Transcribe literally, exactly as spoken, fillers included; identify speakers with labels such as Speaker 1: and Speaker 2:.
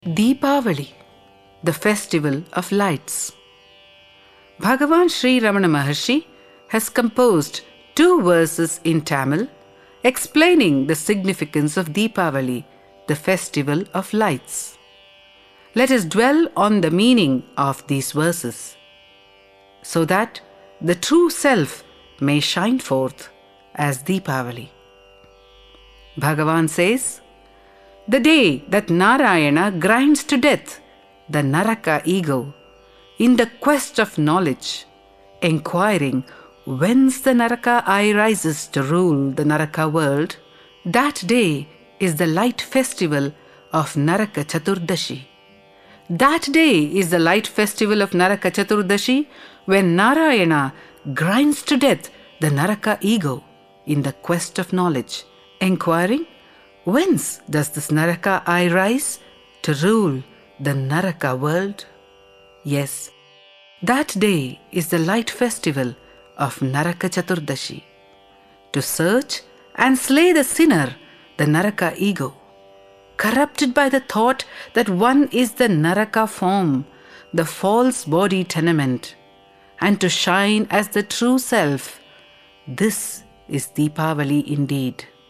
Speaker 1: Deepavali, the festival of lights. Bhagavan Sri Ramana Maharshi has composed two verses in Tamil explaining the significance of Deepavali, the festival of lights. Let us dwell on the meaning of these verses so that the true self may shine forth as Deepavali. Bhagavan says, the day that Narayana grinds to death the Naraka ego in the quest of knowledge, enquiring whence the Naraka eye rises to rule the Naraka world, that day is the light festival of Naraka Chaturdashi. That day is the light festival of Naraka Chaturdashi when Narayana grinds to death the Naraka ego in the quest of knowledge, enquiring whence does this Naraka eye rise to rule the Naraka world? Yes, that day is the light festival of Naraka Chaturdashi. To search and slay the sinner, the Naraka ego, corrupted by the thought that one is the Naraka form, the false body tenement, and to shine as the true self. This is Deepavali indeed.